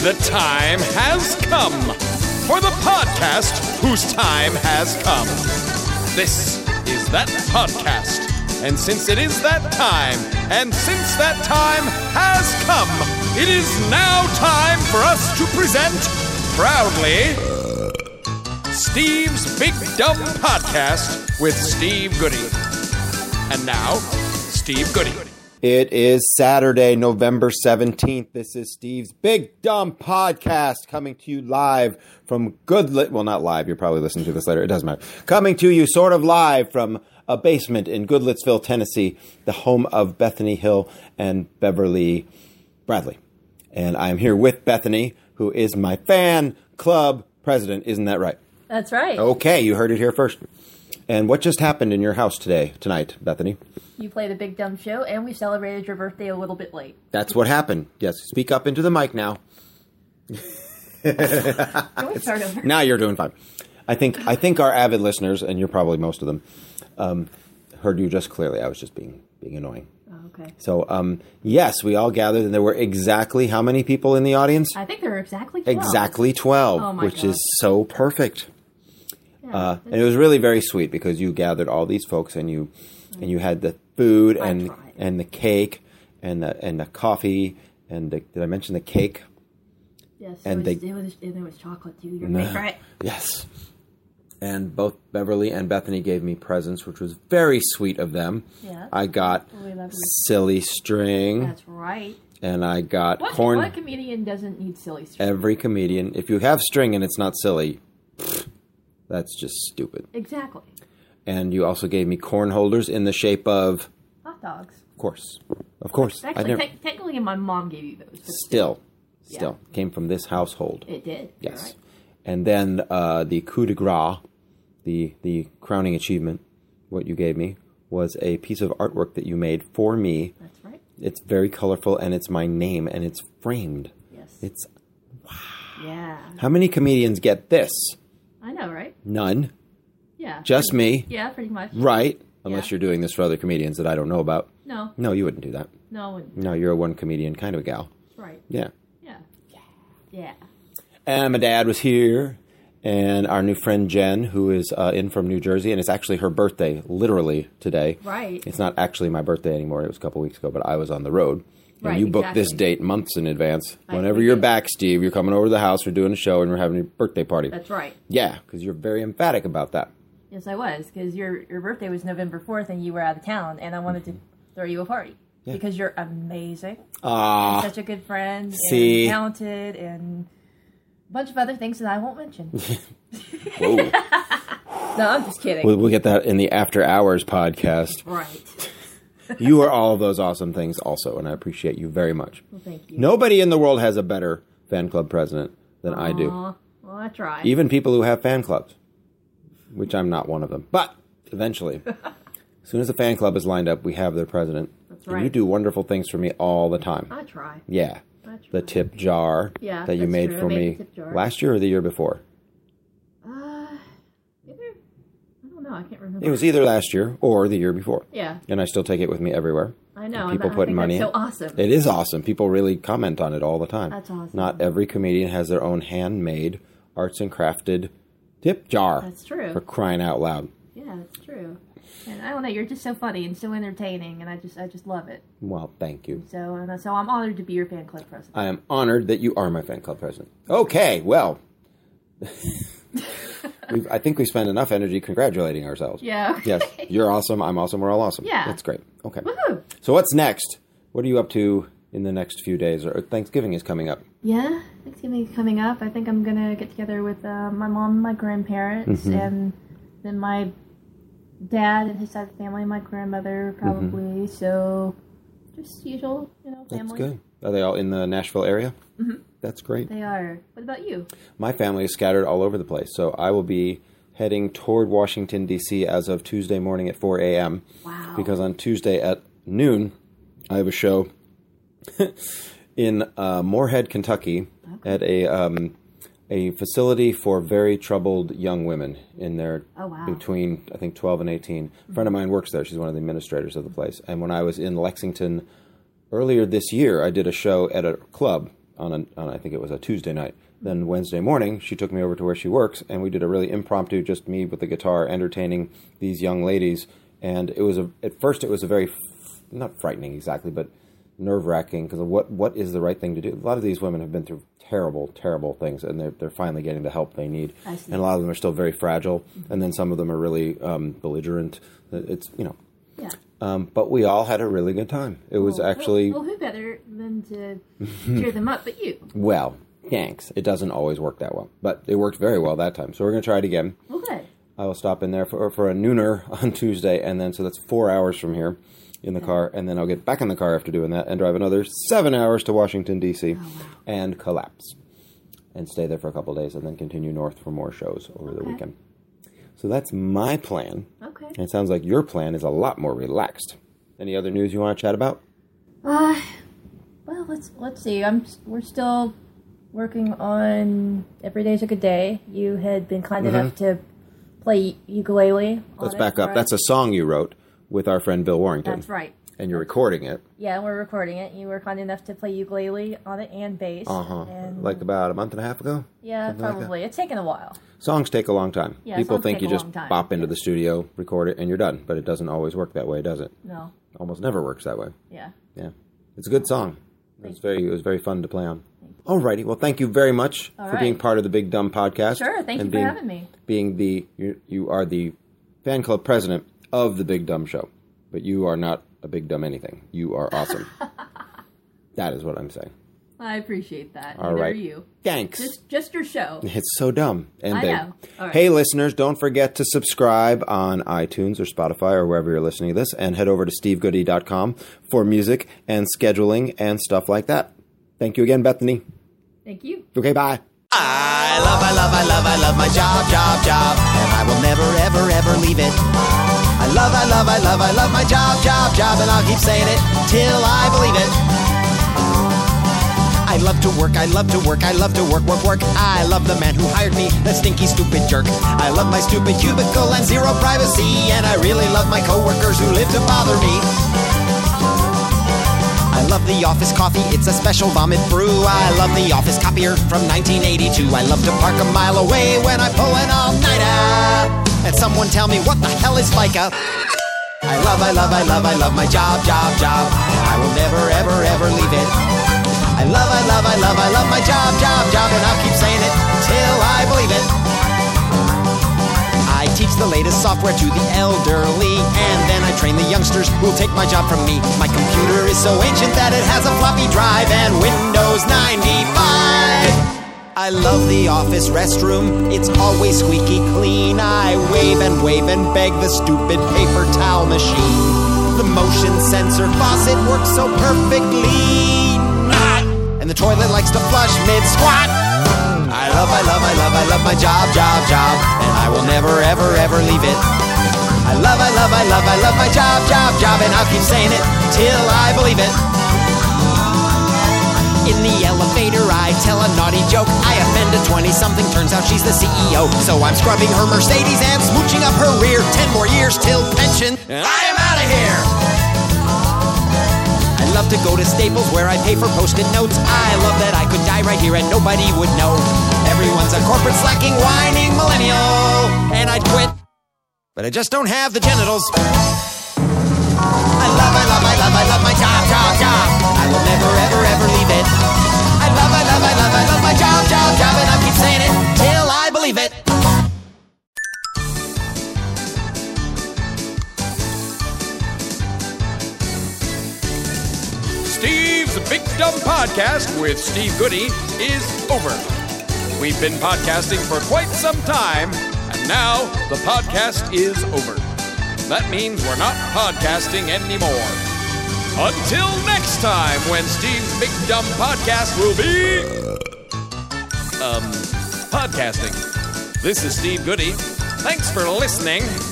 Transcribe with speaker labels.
Speaker 1: The time has come for the podcast whose time has come. This is that podcast. And since it is that time, and since that time has come, it is now time for us to present, proudly, Steve's Big Dumb Podcast with Steve Goody. And now, Steve Goody.
Speaker 2: It is Saturday, November 17th. This is Steve's Big Dumb Podcast coming to you live from well, not live. You're probably listening to this later. It doesn't matter. Coming to you sort of live from a basement in Goodlettsville, Tennessee, the home of Bethany Hill and Beverly Bradley. And I'm here with Bethany, who is my fan club president. Isn't that right?
Speaker 3: That's right.
Speaker 2: Okay, you heard it here first. And what just happened in your house tonight, Bethany?
Speaker 3: You played a Big Dumb Show, and we celebrated your birthday a little bit late.
Speaker 2: That's what happened. Yes, speak up into the mic now.
Speaker 3: Can we start over?
Speaker 2: Now you're doing fine. I think our avid listeners, and you're probably most of them, heard you just clearly. I was just being annoying.
Speaker 3: Oh, okay.
Speaker 2: So, yes, we all gathered, and there were exactly how many people in the audience?
Speaker 3: I think there were exactly 12.
Speaker 2: Exactly 12,
Speaker 3: oh my
Speaker 2: which
Speaker 3: God.
Speaker 2: is so perfect.
Speaker 3: Yeah,
Speaker 2: And it was really very sweet because you gathered all these folks, and you had the food and the cake and the coffee and did I mention the cake?
Speaker 3: Yes,
Speaker 2: and
Speaker 3: there was chocolate too. Your favorite.
Speaker 2: Yes. And both Beverly and Bethany gave me presents, which was very sweet of them.
Speaker 3: Yeah.
Speaker 2: I got silly string.
Speaker 3: That's right.
Speaker 2: And I got corn.
Speaker 3: What comedian doesn't need silly string?
Speaker 2: Every comedian. If you have string and it's not silly, that's just stupid.
Speaker 3: Exactly.
Speaker 2: And you also gave me corn holders in the shape of
Speaker 3: hot dogs.
Speaker 2: Of course.
Speaker 3: Actually, technically, my mom gave you those.
Speaker 2: Still came from this household.
Speaker 3: It did.
Speaker 2: Yes.
Speaker 3: Right.
Speaker 2: And then the coup de grace, the crowning achievement, what you gave me, was a piece of artwork that you made for me.
Speaker 3: That's right.
Speaker 2: It's very colorful, and it's my name, and it's framed.
Speaker 3: Yes.
Speaker 2: It's, wow.
Speaker 3: Yeah.
Speaker 2: How many comedians get this?
Speaker 3: I know, right?
Speaker 2: None.
Speaker 3: Yeah.
Speaker 2: Just me.
Speaker 3: Yeah, pretty much.
Speaker 2: Right. Unless you're doing this for other comedians that I don't know about.
Speaker 3: No.
Speaker 2: No, you wouldn't do that.
Speaker 3: No, I wouldn't.
Speaker 2: No, you're a one comedian kind of a gal.
Speaker 3: That's right.
Speaker 2: Yeah.
Speaker 3: Yeah. Yeah.
Speaker 2: And my dad was here, and our new friend Jen, who is in from New Jersey, and it's actually her birthday, literally, today.
Speaker 3: Right.
Speaker 2: It's not actually my birthday anymore. It was a couple weeks ago, but I was on the road. And
Speaker 3: Right,
Speaker 2: you booked this
Speaker 3: exactly.
Speaker 2: date months in advance. Whenever
Speaker 3: we
Speaker 2: you're
Speaker 3: did.
Speaker 2: back, Steve, you're coming over to the house, we're doing a show, and we're having a birthday party.
Speaker 3: That's right.
Speaker 2: Yeah, because you're very emphatic about that.
Speaker 3: Yes, I was, because your birthday was November 4th, and you were out of town, and I wanted to throw you a party.
Speaker 2: Yeah.
Speaker 3: Because you're amazing.
Speaker 2: Ah,
Speaker 3: Such a good friend.
Speaker 2: see?
Speaker 3: And talented, and a bunch of other things that I won't mention.
Speaker 2: whoa.
Speaker 3: No, I'm just kidding.
Speaker 2: We'll get that in the After Hours podcast.
Speaker 3: Right.
Speaker 2: You are all of those awesome things also, and I appreciate you very much.
Speaker 3: Well, thank you.
Speaker 2: Nobody in the world has a better fan club president than I do.
Speaker 3: Well, I try.
Speaker 2: Even people who have fan clubs, which I'm not one of them. But eventually, as soon as the fan club is lined up, we have their president.
Speaker 3: That's
Speaker 2: And
Speaker 3: right.
Speaker 2: you do wonderful things for me all the time.
Speaker 3: I try.
Speaker 2: Yeah.
Speaker 3: I try.
Speaker 2: The tip jar
Speaker 3: Yeah,
Speaker 2: that you
Speaker 3: that's
Speaker 2: made
Speaker 3: true. I
Speaker 2: for
Speaker 3: made
Speaker 2: me
Speaker 3: the tip jar.
Speaker 2: last year or the year before?
Speaker 3: I don't know. I can't remember.
Speaker 2: It was either last year or the year before.
Speaker 3: Yeah.
Speaker 2: And I still take it with me everywhere.
Speaker 3: I know.
Speaker 2: People
Speaker 3: I
Speaker 2: putting
Speaker 3: think
Speaker 2: money
Speaker 3: that's
Speaker 2: in.
Speaker 3: so awesome.
Speaker 2: It is awesome. People really comment on it all the time.
Speaker 3: That's awesome.
Speaker 2: Not every comedian has their own handmade, arts and crafted tip jar.
Speaker 3: That's true.
Speaker 2: For crying out loud.
Speaker 3: Yeah, that's true. And I don't know. You're just so funny and so entertaining, and I just love it.
Speaker 2: Well, thank you.
Speaker 3: So I'm honored to be your fan club president.
Speaker 2: I am honored that you are my fan club president. Okay, well, I think we spend enough energy congratulating ourselves.
Speaker 3: Yeah. Okay.
Speaker 2: Yes, you're awesome. I'm awesome. We're all awesome.
Speaker 3: Yeah.
Speaker 2: That's great. Okay.
Speaker 3: Woohoo!
Speaker 2: So what's next? What are you up to in the next few days? Or Thanksgiving is coming up.
Speaker 3: Yeah, Thanksgiving is coming up. I think I'm gonna get together with my mom and my grandparents,
Speaker 2: Mm-hmm.
Speaker 3: and then my dad and his side of the family, my grandmother probably. So just usual, family.
Speaker 2: That's good. Are they all in the Nashville area? Mm-hmm. That's great.
Speaker 3: They are. What about you?
Speaker 2: My family is scattered all over the place, so I will be heading toward Washington, D.C. as of Tuesday morning at 4 a.m.
Speaker 3: Wow.
Speaker 2: Because on Tuesday at noon, I have a show in Moorhead, Kentucky, at a facility for very troubled young women in their between, I think, 12 and 18. A friend of mine works there. She's one of the administrators of the place. And when I was in Lexington earlier this year, I did a show at a club on I think it was a Tuesday night. Then Wednesday morning, she took me over to where she works, and we did a really impromptu, just me with the guitar, entertaining these young ladies. And it was at first it was a very, not frightening exactly, but nerve-wracking, because of what is the right thing to do. A lot of these women have been through terrible, terrible things, and they're finally getting the help they need.
Speaker 3: I see.
Speaker 2: And a lot of them are still very fragile, and then some of them are really belligerent. It's,
Speaker 3: Yeah.
Speaker 2: But we all had a really good time. It was actually...
Speaker 3: Well, who better than to cheer them up but you?
Speaker 2: Well, thanks. It doesn't always work that well, but it worked very well that time. So we're going to try it again.
Speaker 3: Okay.
Speaker 2: I will stop in there for a nooner on Tuesday, and then so that's 4 hours from here in the car, and then I'll get back in the car after doing that and drive another 7 hours to Washington, D.C. And collapse and stay there for a couple of days and then continue north for more shows over the weekend. So that's my plan.
Speaker 3: Okay.
Speaker 2: And it sounds like your plan is a lot more relaxed. Any other news you want to chat about?
Speaker 3: Well, let's see. We're still working on Every Day's a Good Day. You had been kind enough to play ukulele.
Speaker 2: Let's back up. Right? That's a song you wrote with our friend Bill Warrington.
Speaker 3: That's right.
Speaker 2: And you're recording it.
Speaker 3: Yeah, we're recording it. You were kind enough to play ukulele on it and bass. And
Speaker 2: like about a month and a half ago?
Speaker 3: Yeah, probably. It's taken a while.
Speaker 2: Songs take a long time.
Speaker 3: Yeah,
Speaker 2: people think you just bop into the studio, record it, and you're done. But it doesn't always work that way, does it?
Speaker 3: No.
Speaker 2: Almost never works that way.
Speaker 3: Yeah.
Speaker 2: Yeah. It's a good song. It was very fun to play on. Alrighty. Well, thank you very much for being part of the Big Dumb Podcast.
Speaker 3: Sure. Thank you for having me.
Speaker 2: You are the fan club president of the Big Dumb Show, but you are not a big dumb anything. You are awesome. That is what I'm saying.
Speaker 3: I appreciate that.
Speaker 2: All right.
Speaker 3: You.
Speaker 2: Thanks.
Speaker 3: Just your show.
Speaker 2: It's so dumb and
Speaker 3: I
Speaker 2: big.
Speaker 3: know. All right.
Speaker 2: Hey, listeners, don't forget to subscribe on iTunes or Spotify or wherever you're listening to this, and head over to stevegoody.com for music and scheduling and stuff like that. Thank you again, Bethany.
Speaker 3: Thank you.
Speaker 2: Okay, bye.
Speaker 4: I love my job, and I will never, ever, ever leave it. I love my job, and I'll keep saying it till I believe it. I love to work, work. I love the man who hired me, that stinky, stupid jerk. I love my stupid cubicle and zero privacy, and I really love my coworkers who live to bother me. I love the office coffee, it's a special vomit brew. I love the office copier from 1982. I love to park a mile away when I pull an all-nighter. And someone tell me what the hell is FICA? I love my job, and I will never, ever, ever leave it. I love my job, and I'll keep saying it till I believe it. I teach the latest software to the elderly, and then I train the youngsters who'll take my job from me. My computer is so ancient that it has a floppy drive and Windows 95. I love the office restroom, it's always squeaky clean. I wave and beg the stupid paper towel machine. The motion sensor faucet works so perfectly. And the toilet likes to flush mid-squat. I love my job, and I will never, ever, ever leave it. I love my job, and I'll keep saying it till I believe it. In the elevator, I tell a naughty joke. I offend a 20-something, turns out she's the CEO. So I'm scrubbing her Mercedes and smooching up her rear. 10 more years till pension, and I am out of here. I love to go to Staples where I pay for Post-it notes. I love that I could die right here and nobody would know. Everyone's a corporate slacking, whining millennial, and I'd quit, but I just don't have the genitals. I love my job. I will never, ever, ever leave it. I love my job, and I'll keep saying it till I believe it.
Speaker 1: Steve's Big Dumb Podcast with Steve Goody is over. We've been podcasting for quite some time, and now the podcast is over. That means we're not podcasting anymore. Until next time, when Steve's Big Dumb Podcast will be... podcasting. This is Steve Goody. Thanks for listening.